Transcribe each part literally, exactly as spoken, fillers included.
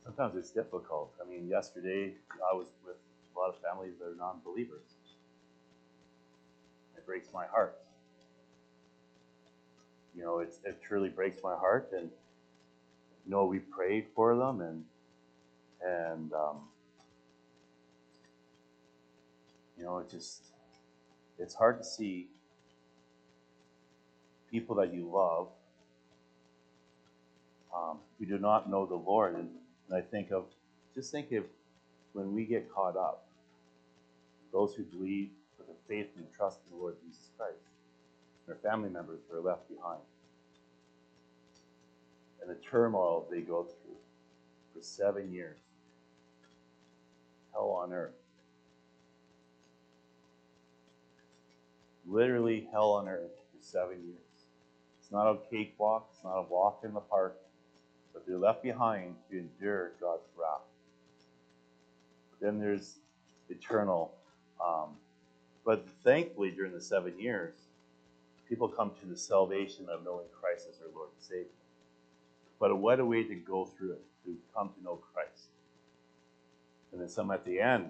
sometimes it's difficult. I mean, yesterday I was with a lot of families that are non-believers. It breaks my heart. You know, it's, it truly breaks my heart. And you know, we prayed for them, and and um, you know, it just it's hard to see people that you love um, who do not know the Lord. And, and I think of just think of when we get caught up, those who believe with a faith and trust in the Lord Jesus Christ, their family members are left behind, and the turmoil they go through for seven years, hell on earth, literally hell on earth for seven years. It's not a cakewalk, it's not a walk in the park, but they're left behind to endure God's wrath. But then there's eternal. Um, but thankfully, during the seven years, people come to the salvation of knowing Christ as their Lord and Savior. But what a way to go through it, to come to know Christ. And then some at the end,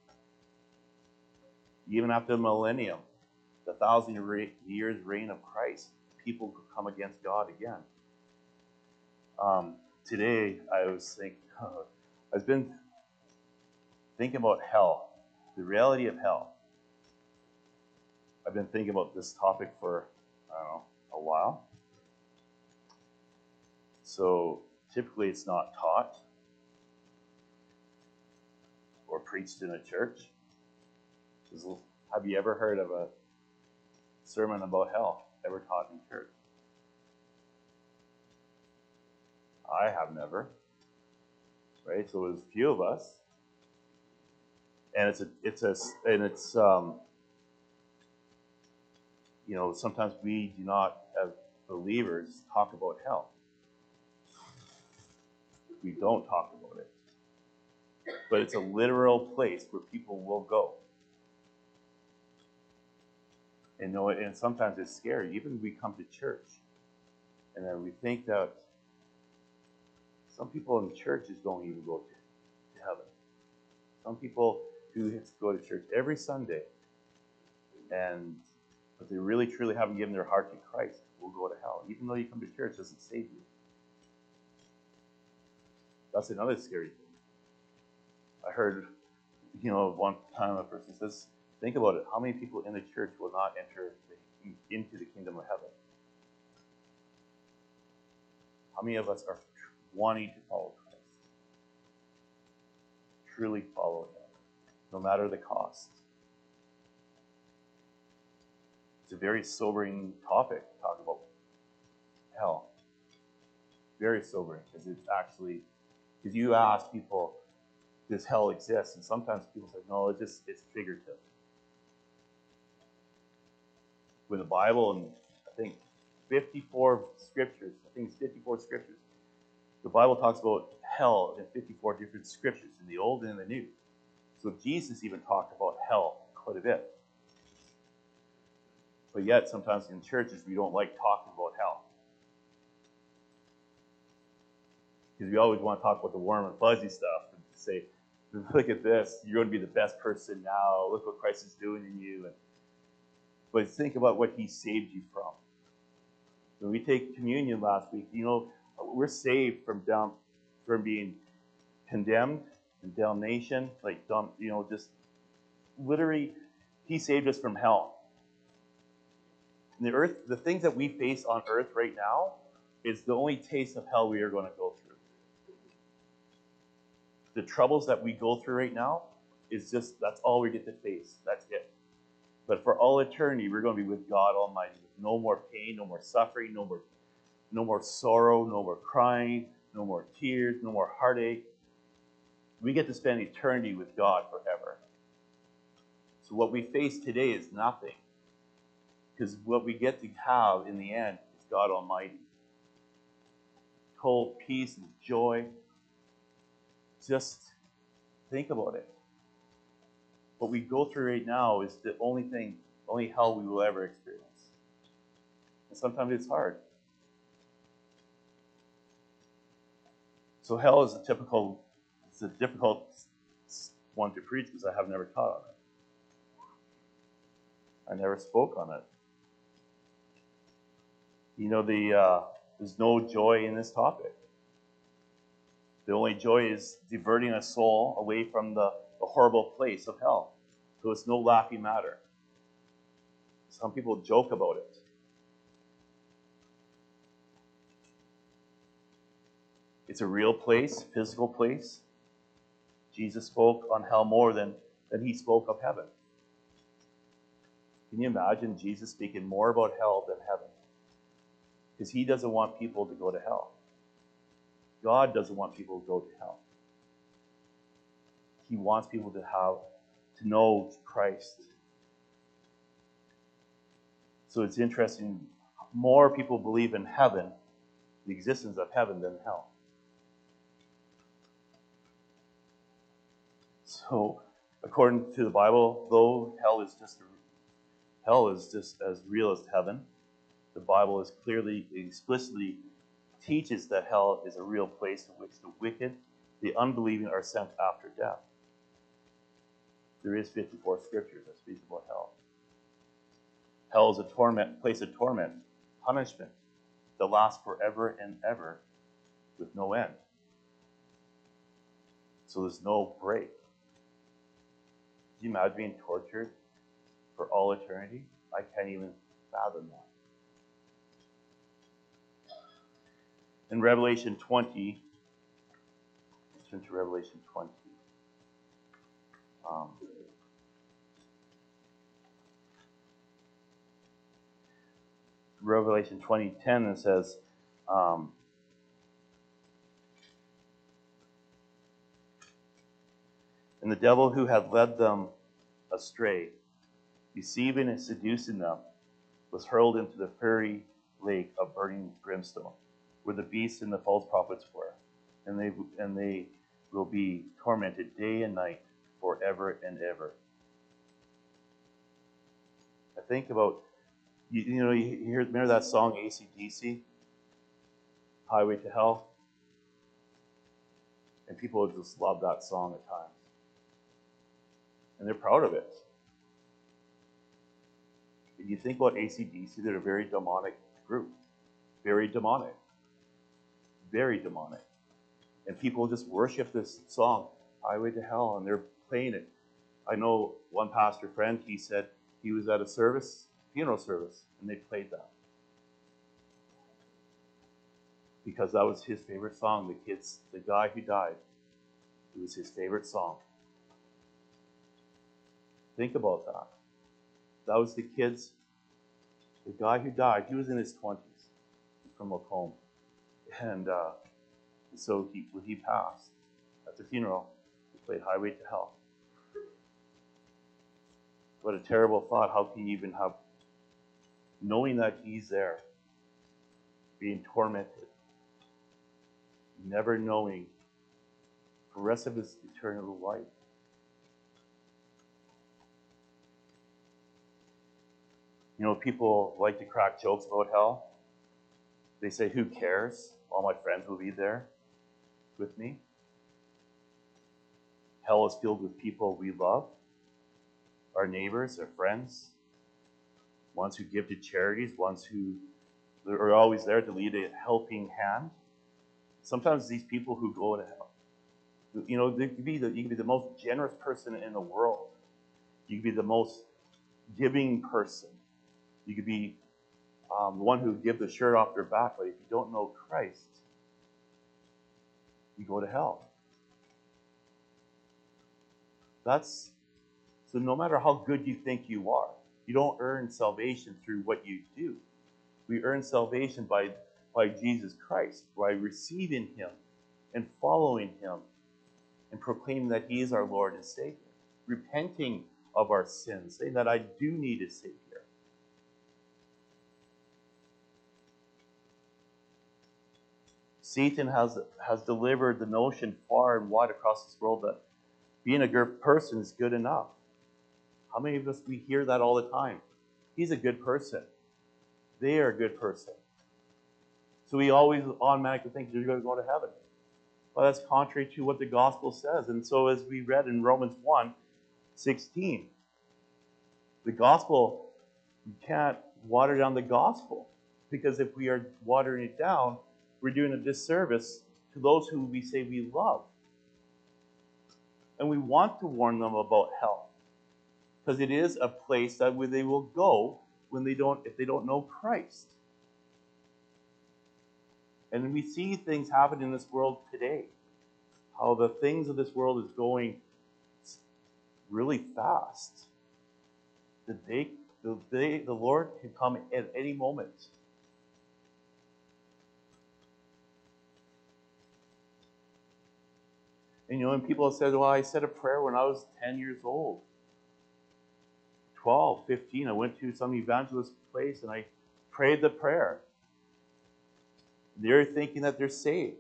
even after the millennium, the thousand years reign of Christ, people come against God again. Um, today, I was thinking, uh, I've been thinking about hell, the reality of hell. I've been thinking about this topic for, I don't know, a while. So typically it's not taught or preached in a church. Have you ever heard of a sermon about hell ever taught in church? I have never. Right? So there's a few of us. And it's a, it's a, and it's, um, you know, sometimes we do not, as believers, talk about hell. We don't talk about it. But it's a literal place where people will go. And know it, and sometimes it's scary. Even we come to church, and then we think that some people in churches don't even go to, to heaven. Some people who go to church every Sunday, and but they really truly haven't given their heart to Christ, will go to hell. Even though you come to church, it doesn't save you. That's another scary thing. I heard, you know, one time a person says, think about it. How many people in the church will not enter the, into the kingdom of heaven? How many of us are wanting to follow Christ? Truly follow Him, no matter the cost. It's a very sobering topic to talk about hell. Very sobering, because it's actually, because you ask people, does hell exist? And sometimes people say, no, it's just, it's figurative. With the Bible, and I think fifty-four scriptures, I think it's fifty-four scriptures, the Bible talks about hell in fifty-four different scriptures, in the Old and in the New. So Jesus even talked about hell quite a bit. But yet, sometimes in churches, we don't like talking about hell. Because we always want to talk about the warm and fuzzy stuff and say, look at this, you're going to be the best person now, look what Christ is doing in you. And, but think about what He saved you from. When we take communion last week, you know, we're saved from down, from being condemned and damnation, like, you know, just literally, He saved us from hell. And the earth, the things that we face on earth right now is the only taste of hell we are going to go through. The troubles that we go through right now is just, that's all we get to face. That's it. But for all eternity, we're going to be with God Almighty. With no more pain, no more suffering, no more, no more sorrow, no more crying, no more tears, no more heartache. We get to spend eternity with God forever. So what we face today is nothing. Because what we get to have in the end is God Almighty. Total peace and joy. Just think about it. What we go through right now is the only thing, only hell we will ever experience. And sometimes it's hard. So hell is a typical it's a difficult one to preach because I have never taught on it. I never spoke on it. You know, the uh, there's no joy in this topic. The only joy is diverting a soul away from the, the horrible place of hell. So it's no laughing matter. Some people joke about it. It's a real place, physical place. Jesus spoke on hell more than, than he spoke of heaven. Can you imagine Jesus speaking more about hell than heaven? Because he doesn't want people to go to hell. God doesn't want people to go to hell. He wants people to have, to know Christ. So it's interesting, more people believe in heaven, the existence of heaven, than hell. So, according to the Bible, though hell is just hell is just as real as heaven, the Bible is clearly, explicitly teaches that hell is a real place in which the wicked, the unbelieving, are sent after death. There is fifty-four scriptures that speak about hell. Hell is a torment, place of torment, punishment that lasts forever and ever with no end. So there's no break. Can you imagine being tortured for all eternity? I can't even fathom that. In Revelation twenty, let's turn to Revelation twenty. Um, Revelation twenty ten, it says, um, and the devil who had led them astray, deceiving and seducing them, was hurled into the fiery lake of burning brimstone, where the beast and the false prophets were, and they and they will be tormented day and night forever and ever. I think about, you, you know, you hear, remember that song A C D C, Highway to Hell? And people just love that song at times. And they're proud of it. If you think about A C D C, they're a very demonic group. Very demonic. Very demonic. And people just worship this song, Highway to Hell, and they're playing it. I know one pastor friend, he said he was at a service, funeral service, and they played that. Because that was his favorite song. The kids, the guy who died, it was his favorite song. Think about that. That was the kids, the guy who died, he was in his twenties from Macomb. And uh, so he, when he passed at the funeral, he played Highway to Hell. What a terrible thought. How can you even have, knowing that he's there, being tormented, never knowing the rest of his eternal life. You know, people like to crack jokes about hell. They say, who cares? All my friends will be there with me. Hell is filled with people we love, our neighbors, our friends, ones who give to charities, ones who are always there to lead a helping hand. Sometimes these people who go to hell, you know, they could be the, you could be the most generous person in the world. You could be the most giving person. You could be um, the one who would give the shirt off their back, but if you don't know Christ, you go to hell. That's, so no matter how good you think you are, you don't earn salvation through what you do. We earn salvation by, by Jesus Christ, by receiving him and following him and proclaiming that he is our Lord and Savior. Repenting of our sins, saying that I do need a Savior. Satan has, has delivered the notion far and wide across this world that being a good person is good enough. How many of us, we hear that all the time? He's a good person. They are a good person. So we always automatically think you're going to go to heaven. Well, that's contrary to what the gospel says. And so as we read in Romans one sixteen, the gospel, you can't water down the gospel. Because if we are watering it down, we're doing a disservice to those who we say we love. And we want to warn them about hell. Because it is a place that where they will go when they don't, if they don't know Christ. And we see things happen in this world today. How the things of this world is going really fast. The day, the day, the Lord can come at any moment. And you know, and people have said, well, I said a prayer when I was ten years old. twelve, fifteen, I went to some evangelist place and I prayed the prayer. They're thinking that they're saved.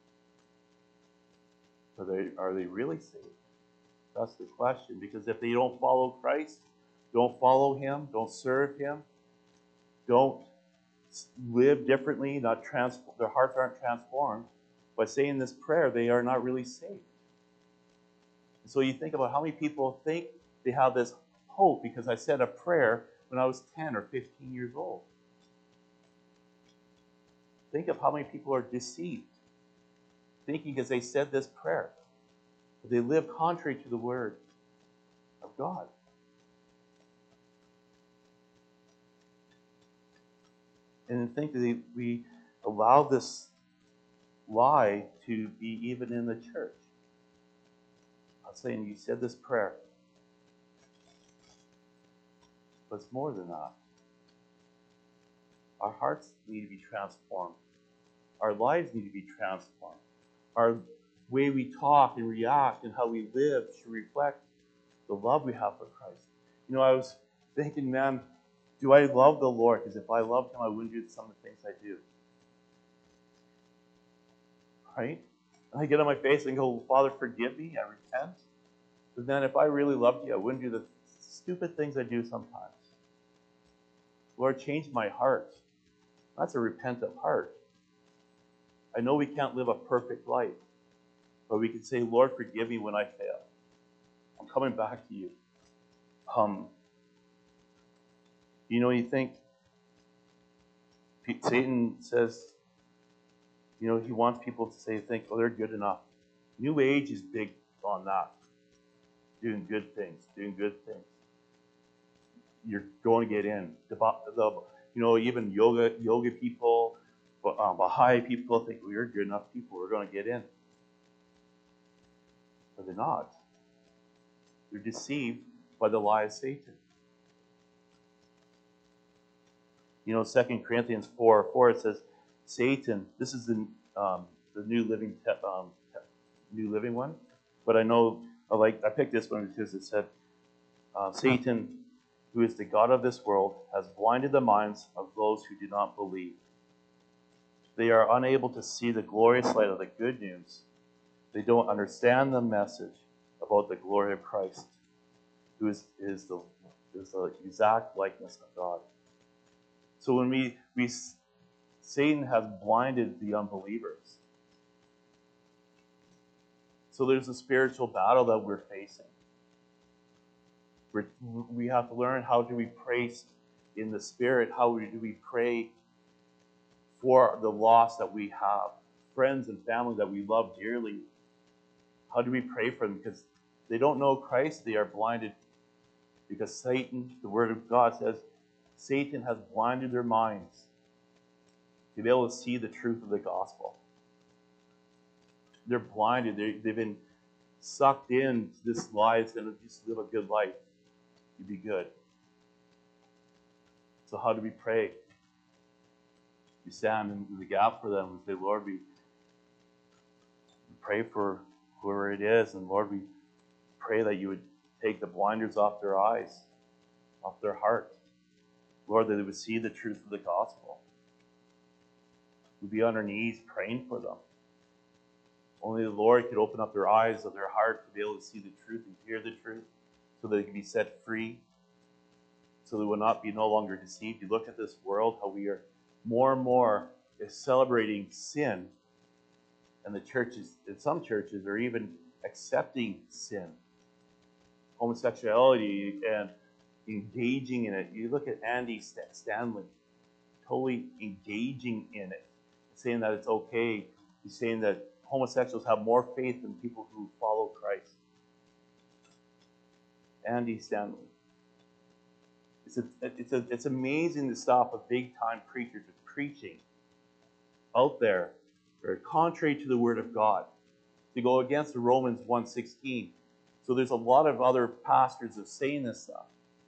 Are they, are they really saved? That's the question. Because if they don't follow Christ, don't follow Him, don't serve Him, don't live differently, not trans- their hearts aren't transformed, by saying this prayer, they are not really saved. So you think about how many people think they have this hope because I said a prayer when I was ten or fifteen years old. Think of how many people are deceived, thinking because they said this prayer, but they live contrary to the word of God. And think that we allow this lie to be even in the church. I'm saying you said this prayer, but it's more than that. Our hearts need to be transformed. Our lives need to be transformed. Our way we talk and react and how we live should reflect the love we have for Christ. You know, I was thinking, man, do I love the Lord? Because if I loved Him, I wouldn't do some of the things I do. Right? And I get on my face and go, Father, forgive me. I repent. But then if I really loved you, I wouldn't do the stupid things I do sometimes. Lord, change my heart. That's a repentant heart. I know we can't live a perfect life, but we can say, Lord, forgive me when I fail. I'm coming back to you. Um, you know, you think Satan says, you know, he wants people to say, think, oh, they're good enough. New Age is big on that. Doing good things, doing good things. You're going to get in. The, the, you know, even yoga yoga people, um, Baha'i people think, well, you're good enough people, we're going to get in. But they're not. They're deceived by the lie of Satan. You know, Second Corinthians four four, it says, Satan, this is the um, the New Living te- um, te- New Living one, but I know, I like I picked this one because it said, uh, Satan, who is the god of this world, has blinded the minds of those who do not believe. They are unable to see the glorious light of the good news. They don't understand the message about the glory of Christ, who is, is, the, is the exact likeness of God. So when we, we Satan has blinded the unbelievers. So there's a spiritual battle that we're facing. We're, we have to learn how do we pray in the Spirit, how do we pray for the lost that we have, friends and family that we love dearly. How do we pray for them? Because they don't know Christ, they are blinded. Because Satan, the Word of God says, Satan has blinded their minds to be able to see the truth of the gospel. They're blinded. They, they've been sucked into this lie. It's going to just live a good life. You'd be good. So how do we pray? We stand in the gap for them and say, Lord, we pray for whoever it is, and Lord, we pray that you would take the blinders off their eyes, off their heart. Lord, that they would see the truth of the gospel. We'd be on our knees praying for them. Only the Lord could open up their eyes of their heart to be able to see the truth and hear the truth, so that they can be set free, so they will not be no longer deceived. You look at this world, how we are more and more is celebrating sin And the churches, in some churches, are even accepting sin, homosexuality, and engaging in it. You look at Andy Stanley, totally engaging in it, saying that it's okay. He's saying that homosexuals have more faith than people who follow Christ. Andy Stanley. It's a, it's a, it's amazing to stop a big-time preacher to preaching out there, or contrary to the Word of God, to go against the Romans one sixteen. So there's a lot of other pastors that are saying this stuff.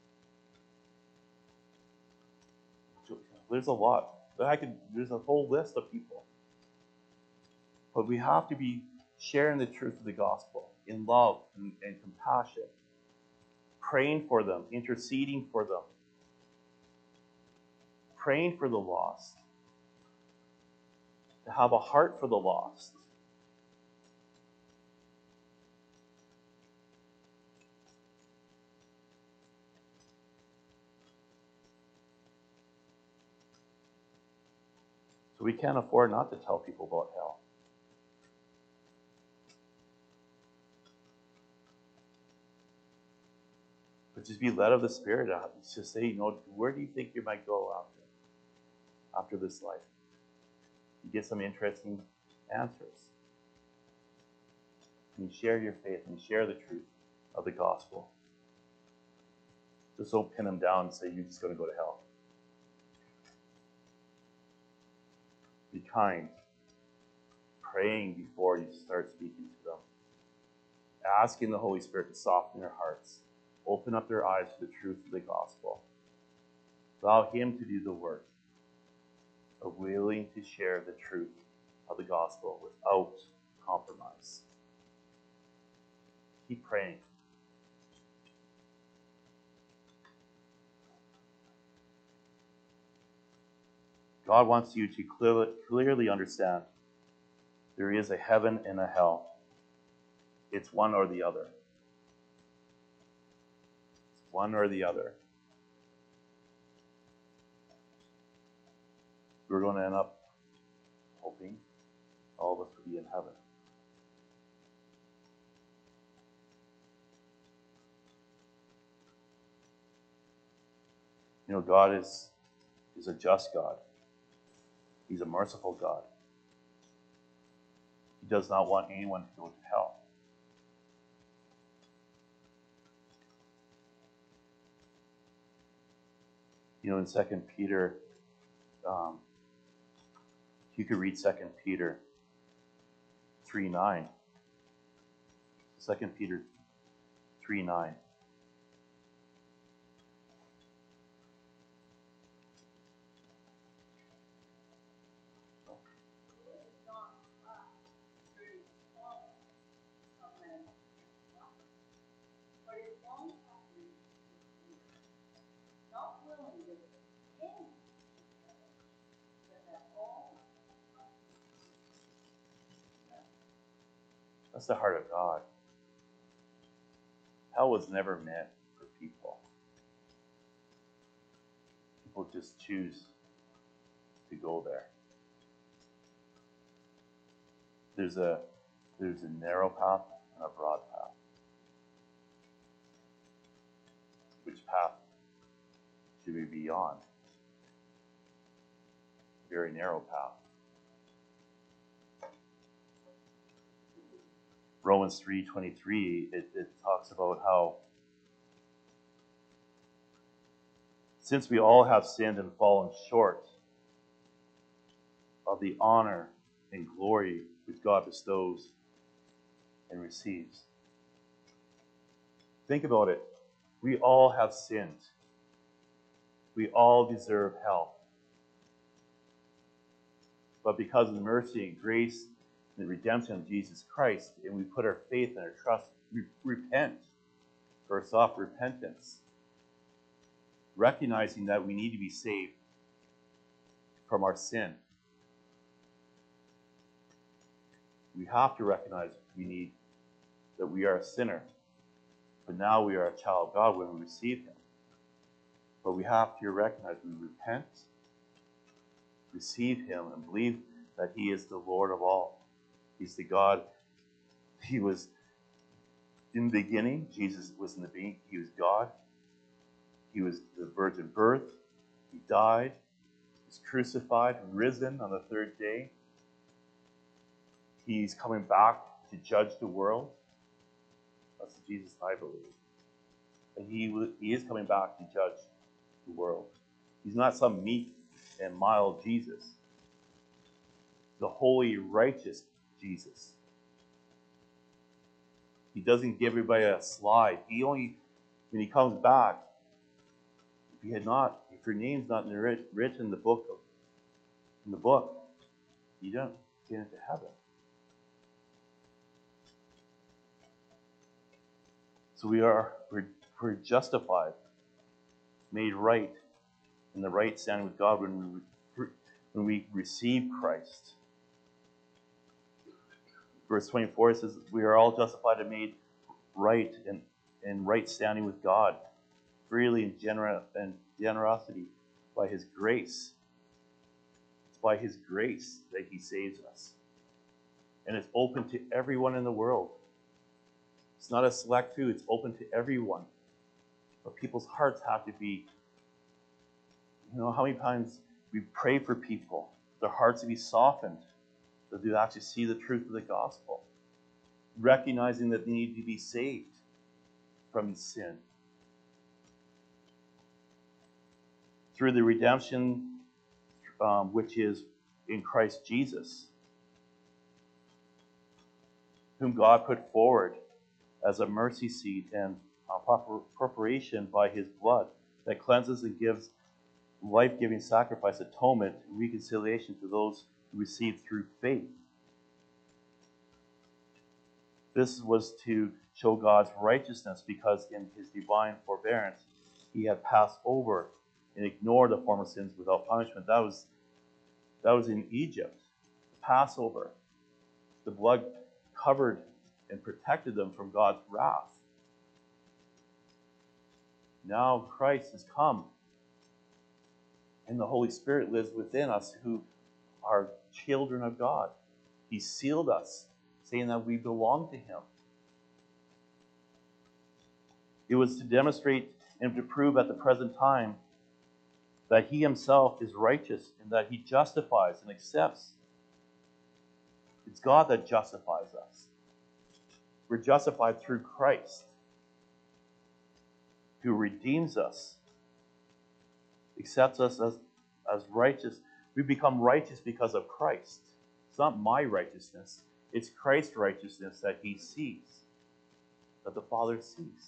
There's a lot. I could, there's a whole list of people. But we have to be sharing the truth of the gospel in love and, and compassion, praying for them, interceding for them, praying for the lost, to have a heart for the lost. So we can't afford not to tell people about hell. But just be led of the Spirit. Just say, you know, where do you think you might go after, after this life? You get some interesting answers. And you share your faith and you share the truth of the gospel. Just don't pin them down and say you're just going to go to hell. Be kind. Praying before you start speaking to them. Asking the Holy Spirit to soften their hearts. Open up their eyes to the truth of the gospel. Allow Him to do the work of willing to share the truth of the gospel without compromise. Keep praying. God wants you to clearly, clearly understand there is a heaven and a hell. It's one or the other. It's one or the other. We're going to end up hoping all of us will be in heaven. You know, God is, is a just God. He's a merciful God. He does not want anyone to go to hell. You know, in Second Peter, um, you could read Second Peter three nine. Second Peter three nine. That's the heart of God. Hell was never meant for people. People just choose to go there. There's a there's a narrow path and a broad path. Which path should we be on? Very narrow path. Romans three twenty-three, it, it talks about how since we all have sinned and fallen short of the honor and glory which God bestows and receives. Think about it. We all have sinned. We all deserve hell. But because of the mercy and grace and the redemption of Jesus Christ, and we put our faith and our trust, we repent. First off, repentance. Recognizing that we need to be saved from our sin. We have to recognize we need that we are a sinner. But now we are a child of God when we receive Him. But we have to recognize we repent, receive Him, and believe that He is the Lord of all. He's the God. He was in the beginning. Jesus was in the beginning. He was God. He was the virgin birth. He died. He was crucified, risen on the third day. He's coming back to judge the world. That's the Jesus I believe. And he, he is coming back to judge the world. He's not some meek and mild Jesus. The holy, righteous Jesus. He doesn't give everybody a slide. He only, when he comes back, if he had not, if your name's not written in the book of, in the book, you don't get into heaven. So we are we're, we're justified, made right in the right standing with God when we when we receive Christ. Verse twenty-four says, we are all justified and made right and in right standing with God, freely and, gener- and generosity by his grace. It's by his grace that he saves us. And it's open to everyone in the world. It's not a select few, it's open to everyone. But people's hearts have to be, you know, how many times we pray for people, their hearts to be softened, that they actually see the truth of the gospel, recognizing that they need to be saved from sin. Through the redemption um, which is in Christ Jesus, whom God put forward as a mercy seat and uh, preparation by his blood that cleanses and gives life-giving sacrifice, atonement, and reconciliation to those who receive through faith. This was to show God's righteousness, because in his divine forbearance he had passed over and ignored the former sins without punishment. That was, that was in Egypt. Passover. The blood covered and protected them from God's wrath. Now Christ has come, and the Holy Spirit lives within us who are children of God. He sealed us, saying that we belong to him. It was to demonstrate and to prove at the present time that he himself is righteous and that he justifies and accepts. It's God that justifies us. We're justified through Christ, who redeems us, accepts us as, as righteous. We become righteous because of Christ. It's not my righteousness. It's Christ's righteousness that he sees, that the Father sees.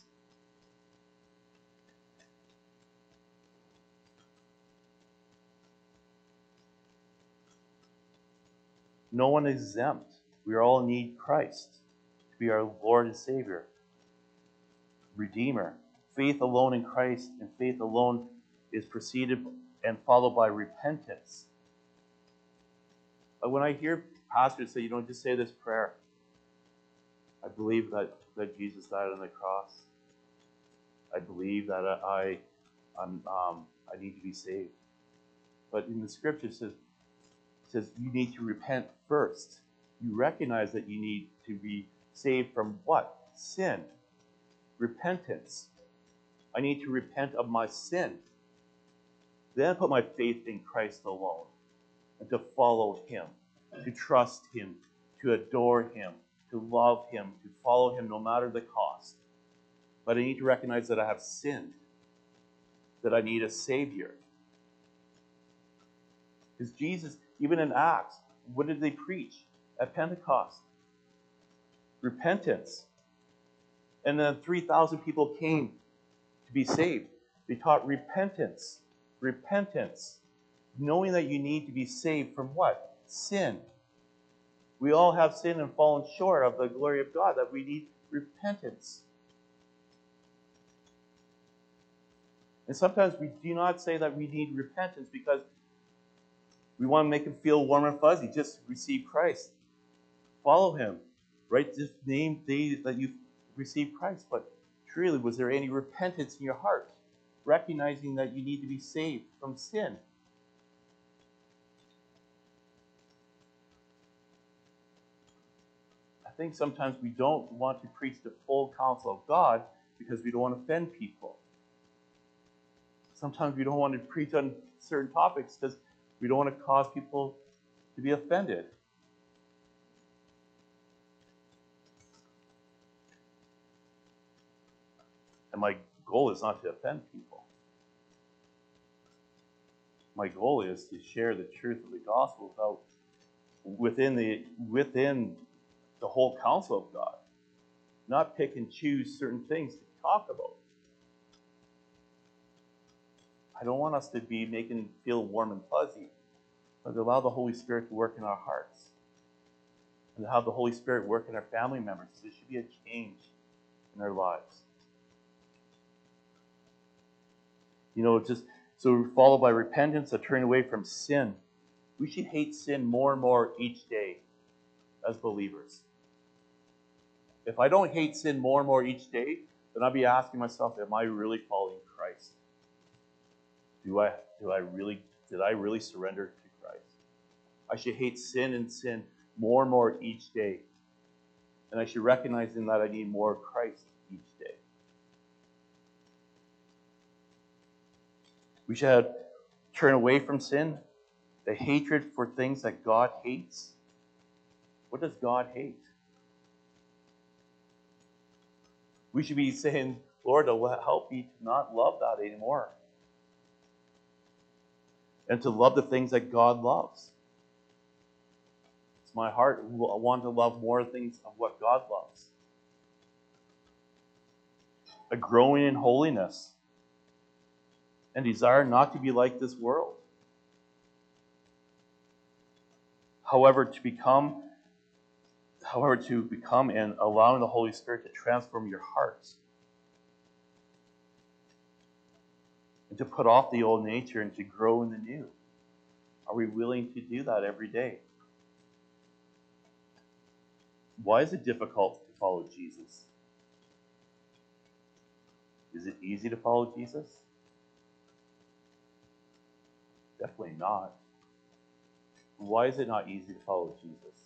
No one is exempt. We all need Christ to be our Lord and Savior, Redeemer. Faith alone in Christ and faith alone is preceded and followed by repentance. But when I hear pastors say, you know, just say this prayer, I believe that, that Jesus died on the cross. I believe that I, I'm, um, I need to be saved. But in the scripture, it says, it says you need to repent first. You recognize that you need to be saved from what? Sin. Repentance. I need to repent of my sin. Then put my faith in Christ alone. And to follow him. To trust him. To adore him. To love him. To follow him no matter the cost. But I need to recognize that I have sinned. That I need a Savior. Because Jesus, even in Acts, what did they preach at Pentecost? Repentance. And then three thousand people came to be saved. They taught repentance. Repentance. Knowing that you need to be saved from what? Sin. We all have sinned and fallen short of the glory of God, that we need repentance. And sometimes we do not say that we need repentance because we want to make him feel warm and fuzzy. Just receive Christ. Follow him. Right? Just name days that you've received Christ. But truly, was there any repentance in your heart? Recognizing that you need to be saved from sin. think sometimes we don't want to preach the full counsel of God because we don't want to offend people. Sometimes we don't want to preach on certain topics because we don't want to cause people to be offended. And my goal is not to offend people. My goal is to share the truth of the gospel without, within the within the whole counsel of God. Not pick and choose certain things to talk about. I don't want us to be making feel warm and fuzzy, but allow the Holy Spirit to work in our hearts. And to have the Holy Spirit work in our family members. There should be a change in their lives. You know, just so followed by repentance, a turning away from sin. We should hate sin more and more each day as believers. If I don't hate sin more and more each day, then I'll be asking myself, am I really following Christ? Do I do I really did I really surrender to Christ? I should hate sin and sin more and more each day. And I should recognize in that I need more of Christ each day. We should turn away from sin, the hatred for things that God hates. What does God hate? We should be saying, Lord, help me to not love that anymore. And to love the things that God loves. It's my heart. I want to love more things of what God loves. A growing in holiness. And desire not to be like this world. However, to become, however, to become and allowing the Holy Spirit to transform your hearts. And to put off the old nature and to grow in the new. Are we willing to do that every day? Why is it difficult to follow Jesus? Is it easy to follow Jesus? Definitely not. Why is it not easy to follow Jesus?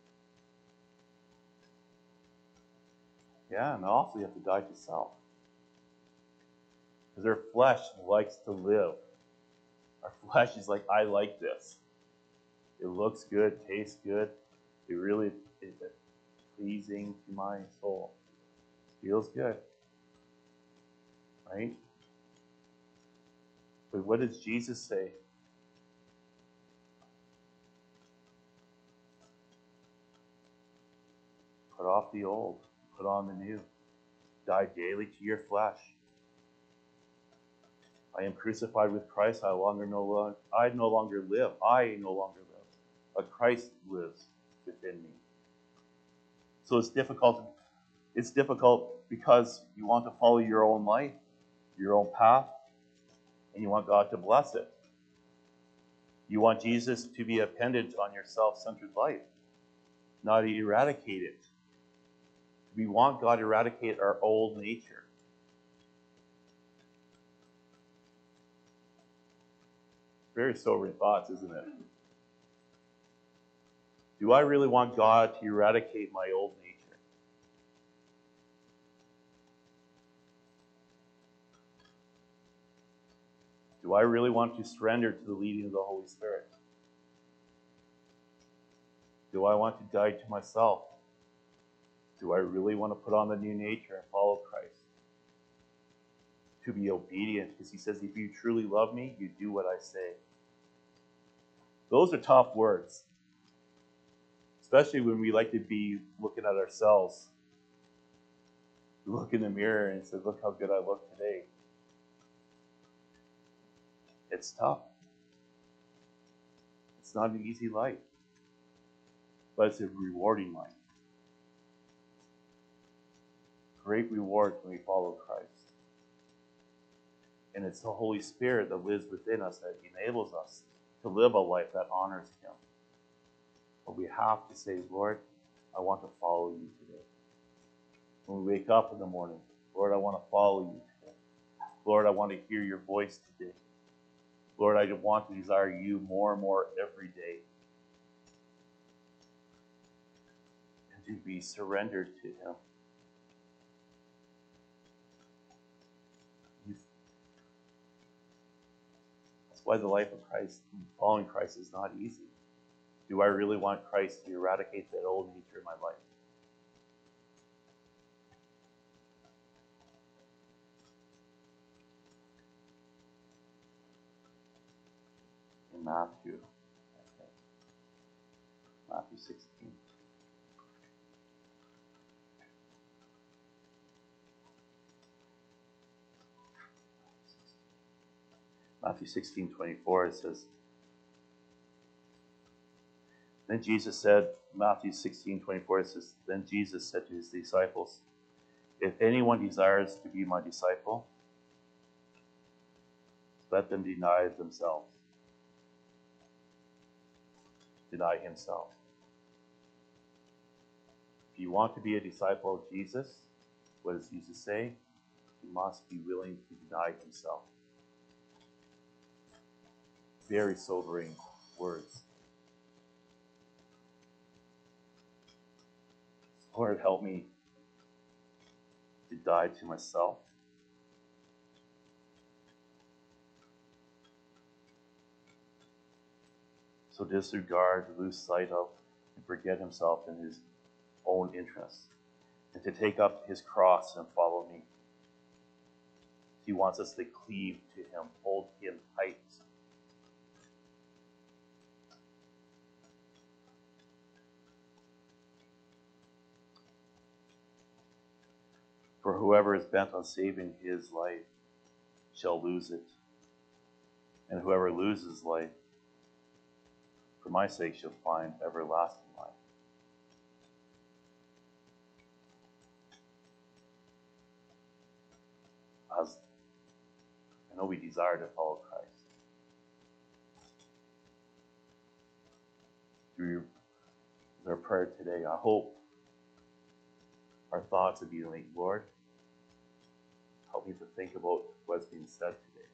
Yeah, and also you have to die to self. Because our flesh likes to live. Our flesh is like, I like this. It looks good, tastes good. It really is pleasing to my soul. Feels good. Right? But what does Jesus say? Put off the old, put on the new. Die daily to your flesh. I am crucified with Christ. I longer no longer I no longer live. I no longer live. But Christ lives within me. So it's difficult. It's difficult because you want to follow your own life, your own path, and you want God to bless it. You want Jesus to be appended on your self-centered life, not eradicate it. We want God to eradicate our old nature. Very sobering thoughts, isn't it? Do I really want God to eradicate my old nature? Do I really want to surrender to the leading of the Holy Spirit? Do I want to die to myself? Do I really want to put on the new nature and follow Christ? To be obedient, because he says, if you truly love me, you do what I say. Those are tough words. Especially when we like to be looking at ourselves. Look in the mirror and say, look how good I look today. It's tough. It's not an easy life. But it's a rewarding life. Great rewards when we follow Christ. And it's the Holy Spirit that lives within us that enables us to live a life that honors him. But we have to say, Lord, I want to follow you today. When we wake up in the morning, Lord, I want to follow you today. Lord, I want to hear your voice today. Lord, I want to desire you more and more every day. And to be surrendered to him. That's why the life of Christ, following Christ, is not easy. Do I really want Christ to eradicate that old nature in my life? In Matthew, okay. Matthew sixteen. Matthew sixteen twenty-four, it says, Then Jesus said, Matthew sixteen twenty-four, it says, Then Jesus said to his disciples, If anyone desires to be my disciple, let them deny themselves. Deny himself. If you want to be a disciple of Jesus, what does Jesus say? He must be willing to deny himself. Very sobering words. Lord, help me to die to myself. So disregard, lose sight of, and forget himself in his own interests, and to take up his cross and follow me. He wants us to cleave to him, hold him tight. For whoever is bent on saving his life shall lose it, and whoever loses life for my sake shall find everlasting life. As I know we desire to follow Christ. Through our prayer today, I hope our thoughts would be like, Lord, help me to think about what's being said today.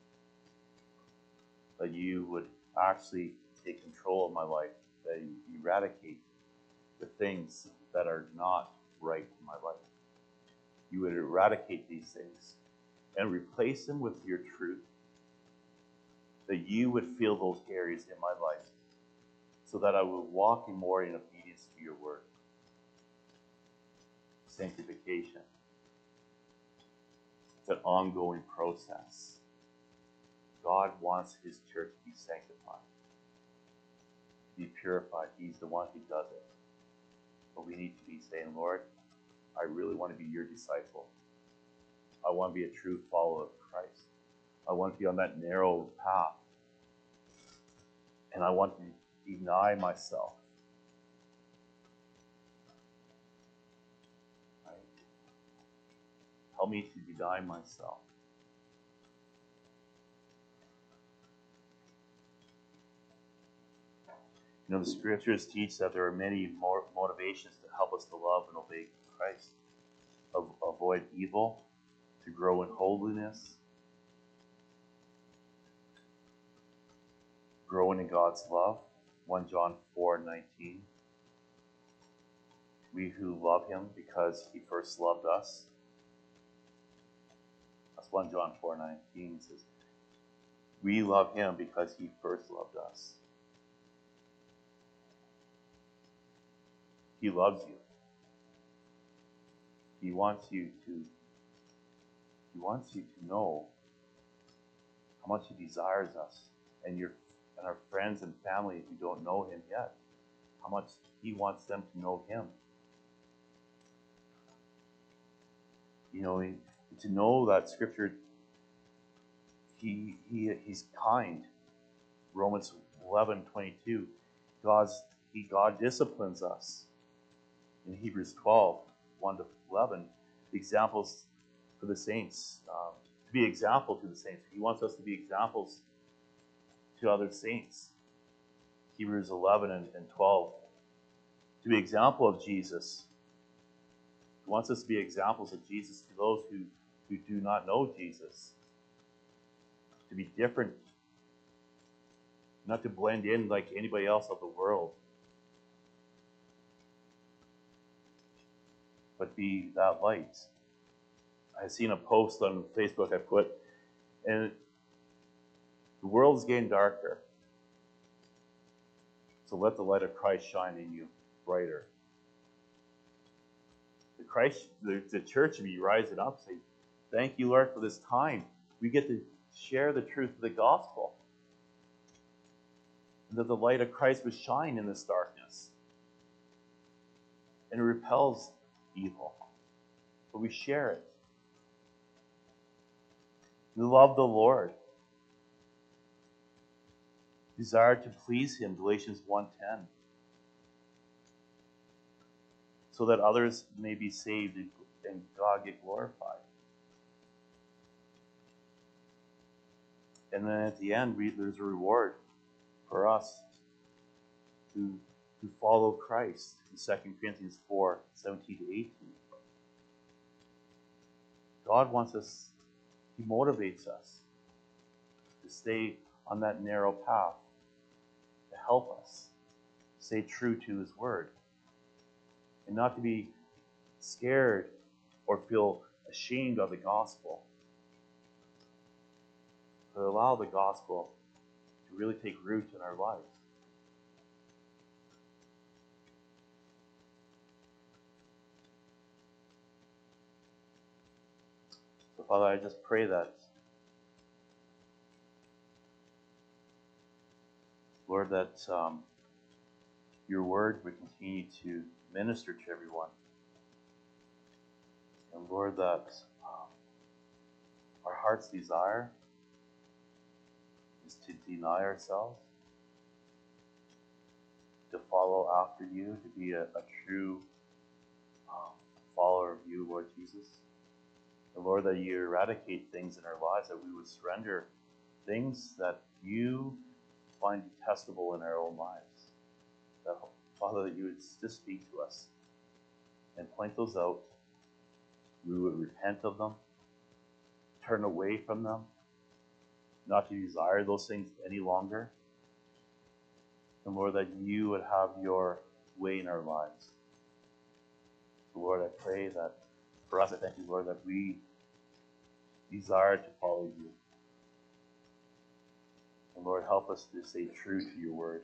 That you would actually take control of my life, that you eradicate the things that are not right in my life. You would eradicate these things and replace them with your truth. That you would fill those areas in my life so that I would walk in more in obedience to your word. Sanctification. It's an ongoing process. God wants his church to be sanctified, to be purified. He's the one who does it. But we need to be saying, Lord, I really want to be your disciple. I want to be a true follower of Christ. I want to be on that narrow path. And I want to deny myself. Right? Help me to deny myself. You know, the scriptures teach that there are many more motivations to help us to love and obey Christ. A- avoid evil, to grow in holiness, growing in God's love. First John four nineteen. We who love him because he first loved us. That's First John four nineteen. It says, we love him because he first loved us. He loves you. He wants you to He wants you to know how much he desires us and your and our friends and family who don't know him yet. How much he wants them to know him. You know, to know that scripture, he he he's kind. Romans eleven twenty-two. God's he God disciplines us. In Hebrews twelve, one to eleven, examples for the saints, um, to be example to the saints. He wants us to be examples to other saints. Hebrews eleven and, and twelve, to be example of Jesus. He wants us to be examples of Jesus to those who, who do not know Jesus. To be different, not to blend in like anybody else of the world. but be that light. I seen a post on Facebook I put, and the world is getting darker. So let the light of Christ shine in you brighter. The Christ, the, the church should be rising up, saying, "Thank you, Lord, for this time. We get to share the truth of the gospel, and that the light of Christ would shine in this darkness, and it repels evil, but we share it. We love the Lord, desire to please Him, Galatians one ten, so that others may be saved and God get glorified." And then at the end, we, there's a reward for us to, to follow Christ in Second Corinthians four seventeen to eighteen. God wants us, He motivates us to stay on that narrow path, to help us stay true to His word, and not to be scared or feel ashamed of the gospel, but allow the gospel to really take root in our lives. So, Father, I just pray that, Lord, that um, your word would continue to minister to everyone. And Lord, that um, our heart's desire is to deny ourselves, to follow after you, to be a, a true um, follower of you, Lord Jesus. And Lord, that you eradicate things in our lives, that we would surrender things that you find detestable in our own lives. That, Father, that you would just speak to us and point those out. We would repent of them, turn away from them, not to desire those things any longer. And Lord, that you would have your way in our lives. So Lord, I pray that for us, I thank you, Lord, that we desire to follow you. And Lord, help us to stay true to your word.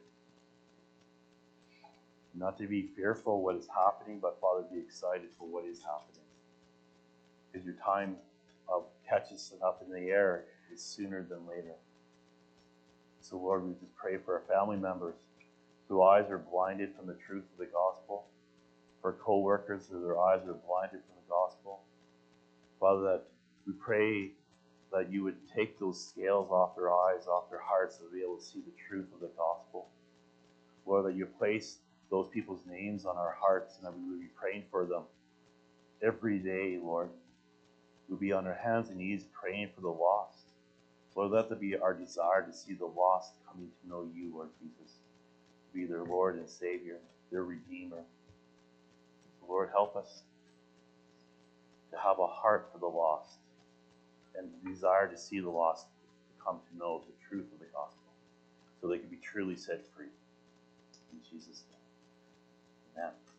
Not to be fearful what is happening, but Father, be excited for what is happening. Because your time of catching us up in the air is sooner than later. So Lord, we just pray for our family members whose eyes are blinded from the truth of the gospel, for co-workers who their eyes are blinded from the gospel. Father, that we pray that you would take those scales off their eyes, off their hearts, so they'll be able to see the truth of the gospel. Lord, that you place those people's names on our hearts and that we would be praying for them every day, Lord. We'll be on our hands and knees praying for the lost. Lord, let that be our desire to see the lost coming to know you, Lord Jesus, to be their Lord and Savior, their Redeemer. Lord, help us to have a heart for the lost and desire to see the lost come to know the truth of the gospel so they can be truly set free. In Jesus' name, amen.